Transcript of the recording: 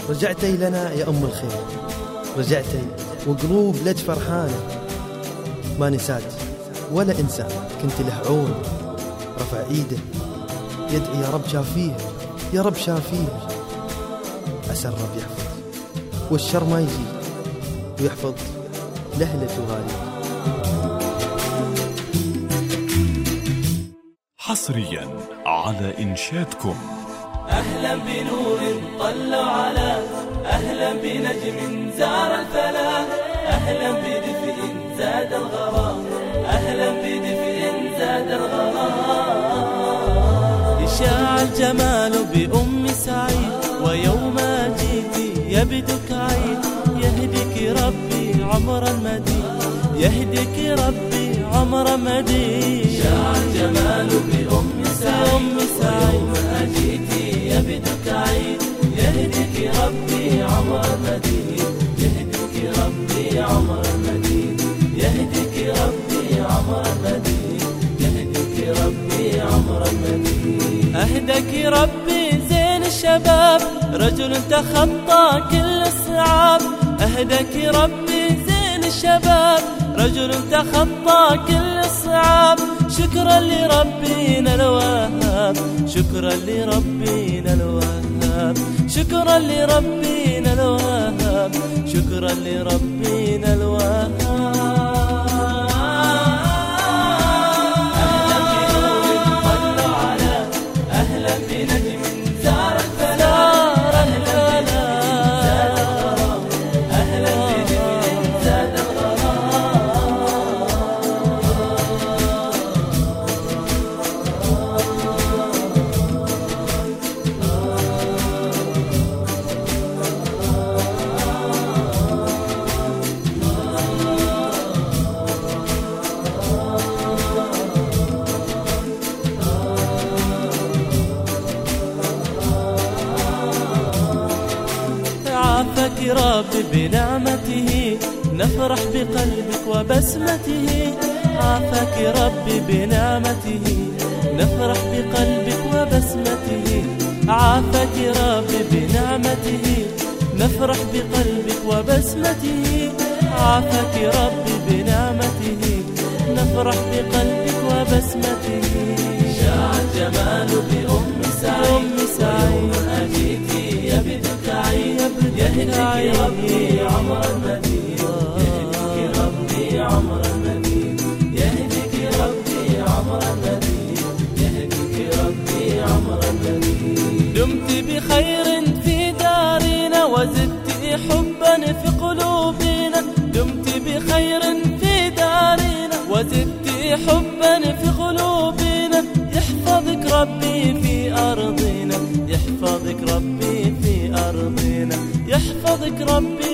رجعتي لنا يا أم الخير، رجعتي وقلوب لج فرحانة، ما نسات ولا إنسان كنت له عون، رفع إيده يدعي يا رب شافيه، يا رب شافيه، عسى الرب يحفظ والشر ما يجي ويحفظ لهلة وغالي. حصريا على إنشادكم. أهلا بنور طلع على، أهلا بنجم زار الفلاح، أهلا بدفء زاد الغرام، أهلا بدفء زاد الغرام. يشاع الجمال بأم سعيد، ويوم جيتي يبدك عيد، يهدك ربي عمرا مديد، يهدك ربي عمرا مديد. يشاع الجمال بأم سعيد، ويوم جيتي يبدك عيد، يهدك ربي عمرا مديد، يهدك ربي عمرا مديد، يهدك ربي عمرا مديد، يهدك ربي عمرا مديد. أهدك ربي زين الشباب، رجل تخطى كل الصعاب، أهدك ربي زين الشباب، رجل تخطى كل الصعاب. شكرا لربنا الوهاب، شكرا لربنا الوهاب، شكرا لربنا الوهاب، شكرا لربنا الوهاب. عافاك ربي بنعمته، نفرح بقلبك وبسمته، عافاك ربي بنعمته، نفرح بقلبك وبسمته، عافاك ربي بنعمته، نفرح بقلبك وبسمته، عافاك ربي بنعمته، نفرح بقلبك وبسمته. شاع الجمال بأم سعيد، ويوم أجيتي يبدك عيد، يهدك ربي عمرا مديد، يهدك ربي عمرا مديد، يهدك ربي عمرا مديد، يهدك ربي عمرا مديد. دمت بخير في دارنا، وزدت حبا في قلوبنا، دمت بخير في دارنا، وزدت حبا في قلوبنا. يحفظك ربي في أرضنا، يحفظك ربي في أرضنا، يحفظك ربي